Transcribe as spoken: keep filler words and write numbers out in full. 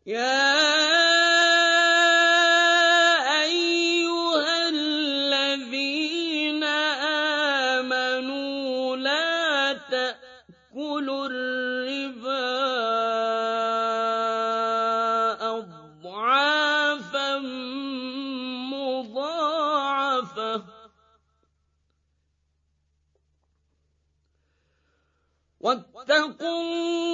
يَا أَيُّهَا الَّذِينَ آمَنُوا لَا تَأْكُلُوا الرِّبَا أَضْعَافًا مُّضَاعَفَةً ۖ وَاتَّقُوا